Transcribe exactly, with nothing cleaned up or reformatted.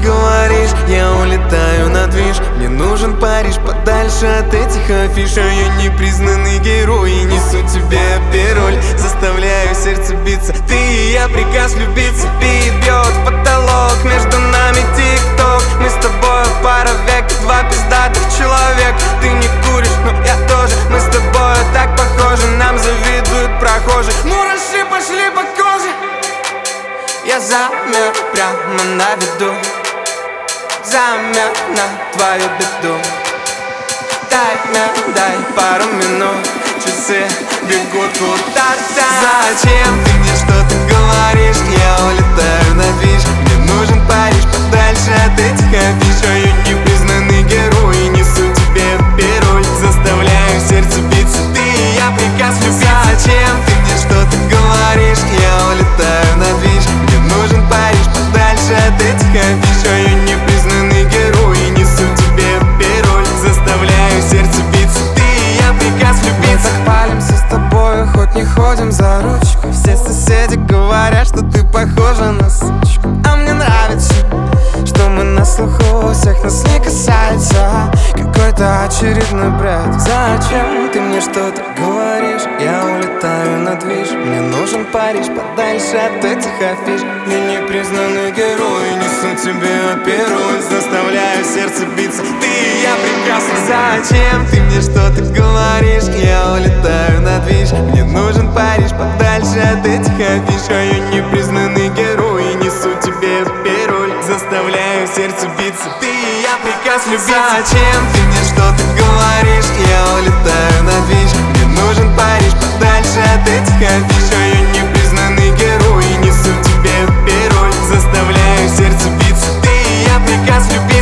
говоришь, я улетаю на движ. Мне нужен Париж подальше от этих афиш. А я непризнанный герой и несу тебе опероль. Заставляю сердце биться, ты и я, приказ влюбиться. Бит бьет в потолок, между нами тик-ток. Мы с тобой пара век, два пиздатых человек. Ты не куришь, но я тоже, мы с тобой так похожи. Нам завидуют прохожие, мураши пошли по коже. Я замер прямо на виду, замер на твою беду. Таймер, дай пару минут, часы бегут куда-то. Зачем ты мне что-то говоришь? Я улетаю на движ. Мне нужен Париж подальше от этих афиш. А я непризнанный герой и несу тебе пароль. Заставляю сердце биться, ты и я, приказ любить. Зачем ты мне что-то говоришь? Я улетаю на движ. Мне нужен Париж подальше от этих афиш. А я непризнанный герой и несу тебе пароль. Заставляю сердце биться, ты и я, приказ влюбиться. Мы так палимся с тобой, хоть не ходим за ручку. Все соседи говорят, что ты похожа на сучку. А мне нравится, что мы на слуху, всех нас не касается какой-то очередной бред. Зачем ты мне что-то говоришь? Я улетаю на движ. Мне нужен Париж подальше от этих афиш. Я непризнанный герой, несу тебе пароль. Заставляю сердце биться, ты и я, прекрасно. Зачем ты мне что-то говоришь? Я улетаю на движ. Мне нужен Париж подальше от этих афиш. А я непризнанный герой и несу тебе пароль. Заставляю сердце биться, ты и я, приказ любить. Зачем ты мне что-то говоришь? Я улетаю на движ. Мне нужен Париж подальше от этих афиш. А я непризнанный герой и несу тебе пароль. Заставляю сердце биться, ты и я, приказ любить.